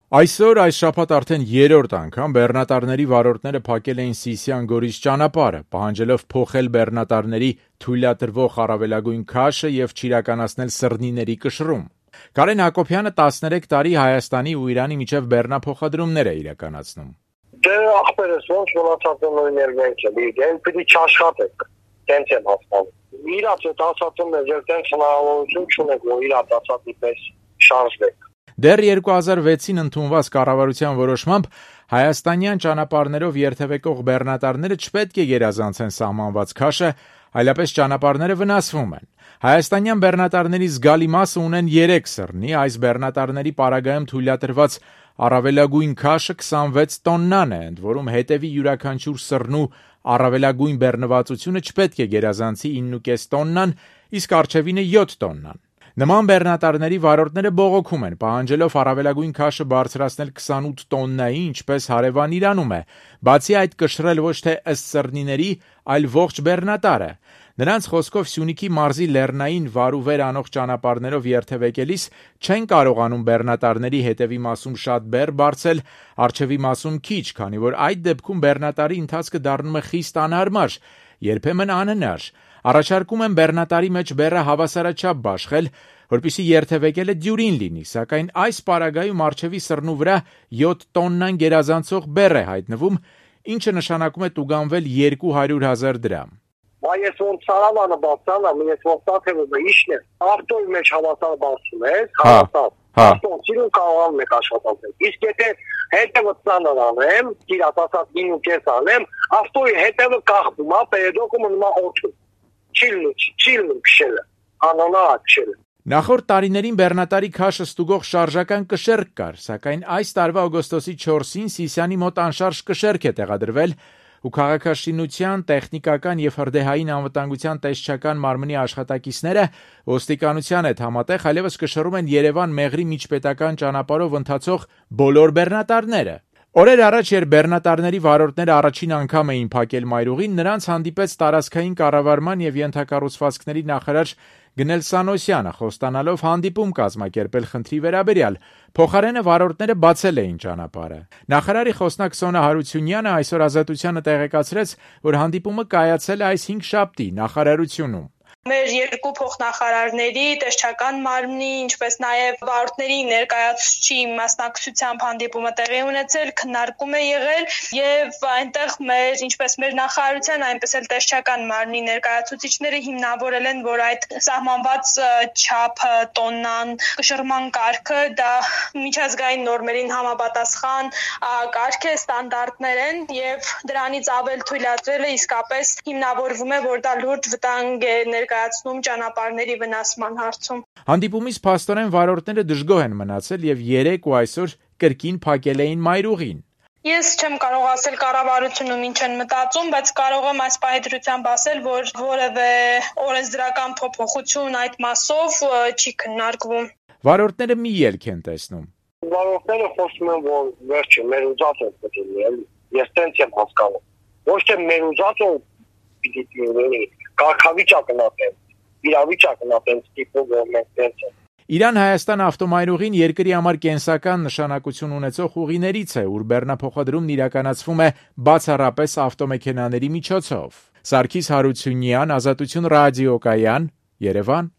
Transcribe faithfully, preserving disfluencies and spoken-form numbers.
Այսօր այս շաբաթ արդեն երրորդ անգամ բեռնատարների վարորդները փակել էին Սիսիան Գորիս ճանապարհը, պահանջելով փոխել բեռնատարների թույլատրվող առավելագույն քաշը եւ չիրականացնել սրնիների կշռում։ Կարեն Հակոբյանը տասներեք տարի Հայաստանի ու Իրանի միջև բեռնափոխադրումներ է իրականացնում։ Դե ախպերս ոնց մնացած նույններ մենք դեն պիտի չաշխատեք, տենց եմ հասկանում։ Իրաց այդ ասածում ես տենց հնարավորություն չունեք, որ իրաց ասածի պես շարժվեք։ Դեռ երկու հազար վեցին ընդունված կառավարության որոշմամբ հայաստանյան ճանապարհներով երթևեկող բեռնատարները չպետք է գերազանցեն սահմանված քաշը, այլապես ճանապարհները վնասվում են։ Հայաստանյան բեռնատարների զգալի մասը ունեն երեք սրնի, այս բեռնատարների պարագայում թույլատրված առավելագույն քաշը քսանվեց տոննան է, ընդ որում հետևի յուրաքանչյուր սրնու առավելագույն բեռնվածությունը չպետք է գերազանցի ինը կես տոննան, իսկ առջևինը յոթ տոննան։ Նման բեռնատարների վարորդները բողոքում են, պահանջելով առավելագույն քաշը բարձրացնել քսանութ տոննայի, ինչպես հարևան Իրանում է, բացի այդ կշռել ոչ թե ըստ սրնիների, այլ ողջ բեռնատարը։ Նրանց խոսքով Սյունիքի մարզի լեռնային վար ու վեր անող ճանապարհներով երթևեկելիս չեն կարողանում բեռնատարների հետևի մասում շատ բեռ բարձել, առջևի մասում քիչ, քանի որ այդ դեպքում բեռնատարի ընթացքը դառնում է խիստ անհարմար, երբեմն անհնար։ Առաջարկում են բեռնատարի մեջ բեռը հավասարաչափ բաշխել, որպեսզի երթևեկելը դյուրին լինի, սակայն այս պարագայում առջևի սրնու վրա յոթ տոննան գերազանցող բեռ է հայտնվում, ինչը նշանակում է տուգանվել երկու հարյուր հազար դրամ։ Այս ոնց սարավանը բացանա, ես ողտաթևը իշն է, ավտոյի մեջ հավասար բացում ես, հավասար, ավտոն սիրուն կարողանում եք աշխատել։ Իսկ եթե հետևը ծանր անեմ, իրաց ասած ինը կես անեմ, ավտոյի հետևը կախվում է, պերեդոկը մնում է օդում, չիլնու, չիլնու քշելը, անոնա քշելը։ Նախորդ տարիներին բեռնատարի քաշը ստուգող շարժական կշեռք կար, սակայն այս տարվա օգոստոսի չորսին Սիսիանի մոտ անշարժ կշեռք է տեղադրվել ու քաղաքաշինության, տեխնիկական եւ հրդեհային անվտանգության տեսչական մարմնի աշխատակիցները ոստիկանության հետ համատեղ այլևս կշռում են Երևան-Մեղրի միջպետական ճանապարհով ընթացող բոլոր բեռնատարները։ Օրեր առաջ, երբ բեռնատարների վարորդները առաջին անգամ էին փակել մայրուղին, նրանց հանդիպեց տարածքային կառավարման եւ ենթակառուցվածքների նախարար Գնել Սանոսյանը, խոստանալով հանդիպում կազմակերպել խնդրի վերաբերյալ։ Փոխարենը վարորդները բացել էին ճանապարհը։ Նախարարի խոսնակ Սոնա Հարությունյանը այսօր Ազատությանը տեղեկացրեց, որ հանդիպումը կայացել է այս հինգշաբթի նախարարությունում։ Մեր երկու փոխնախարարների, տեսչական մարմնի, ինչպես նաև վարորդների ներկայացուցչի մասնակցությամբ հանդիպումը տեղի ունեցել, քննարկում է եղել եւ այնտեղ մեր, ինչպես մեր նախարարության, այնպես էլ տեսչական մարմնի ներկայացուցիչները հիմնավորել են, որ այդ սահմանված չափը, տոննան, կշռման կարգը դա միջազգային նորմերին համապատասխան կարգ է, ստանդարտներ են եւ դրանից ավել թույլատրելը իսկապես հիմնավորվում է, որ դա լուրջ վտանգ է ներկայացնում ճանապարհների վնասման հարցում։ Հանդիպումից փաստորեն վարորդները դժգոհ են մնացել եւ երեք ու այսօր կրկին փակել էին մայրուղին։ Ես չեմ կարող ասել կառավարությունում ինչ են մտածում, բայց կարող եմ այս պահի դրությամբ ասել, որ որևէ օրենսդրական փոփոխություն այդ մասով չի քննարկվում։ Վարորդները մի ելք են տեսնում։ Վարորդները խոսում են, որ վերջը մեր ուզածը պետք է լինի։ Ես տենց եմ հասկանում։ Ոչ թե մեր ուզածը պիտի լինի, կարգավիճակն ապեն, իրավիճակն ապեն ստիպում, որ մենք տենց ենք։ Իրան-Հայաստան ավտոմայրուղին երկրի համար կենսական նշանակություն ունեցող ուղիներից է, ուր բեռնափոխադրումն իրականացվում է բացառապես ավտոմեքենաների միջոցով։ Սարգիս Հարությունյան, Ազատություն ռադիոկայան, Երևան։